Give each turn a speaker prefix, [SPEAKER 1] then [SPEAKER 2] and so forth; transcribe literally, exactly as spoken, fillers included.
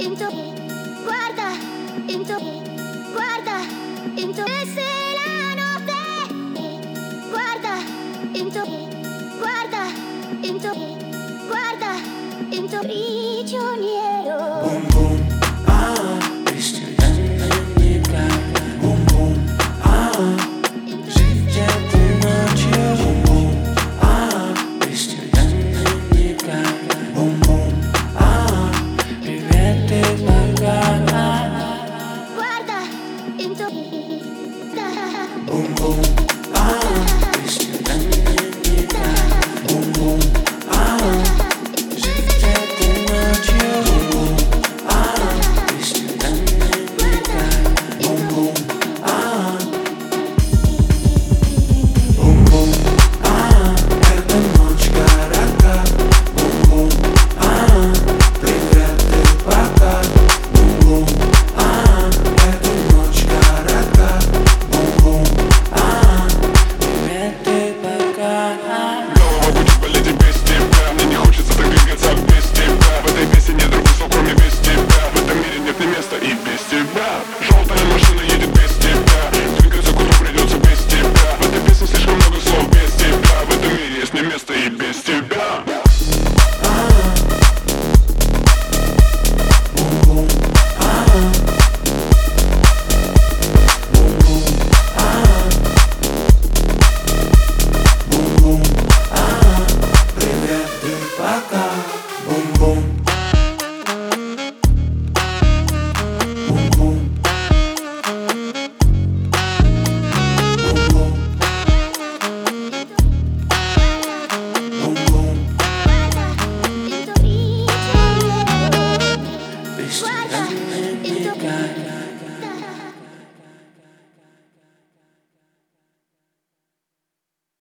[SPEAKER 1] into, guarda, into, guarda, into, e se la notte, guarda, into, guarda, into, guarda, into, prigioniero.
[SPEAKER 2] Boom boom, ah, bestialnie nie gada. Boom boom, ah, życie ty nocью. Boom boom, ah, bestialnie nie gada. Boom boom, ah, привет ты богата.
[SPEAKER 1] Guarda, into,
[SPEAKER 2] Boom boom, ah, bestialnie nie gada. Boom boom, ah, życie ty nocью. Boom boom, ah, bestialnie nie gada. Boom boom, ah. Boom boom, ah, эта ночь коротка. Boom boom, ah, привет ты пока. Boom boom, ah, эта ночь коротка. Boom boom, ah, привет ты пока.
[SPEAKER 3] Голова будет болеть и без тебя. Мне не хочется так двигаться без тебя. В этой песне нет других слов, кроме без тебя. В этом мире нет ни места и без тебя. Желтая машина едет без тебя. Двигаться к утру придется без тебя. В этой песне слишком много слов без тебя. В этом мире есть не место и без тебя.
[SPEAKER 2] Boom boom, ah. Boom boom, ah. Boom boom, ah. Привет ты пока. Boom boom. Boom boom. Boom boom. Boom boom.
[SPEAKER 1] into, prigioniero.
[SPEAKER 2] Bestialnie nie gada.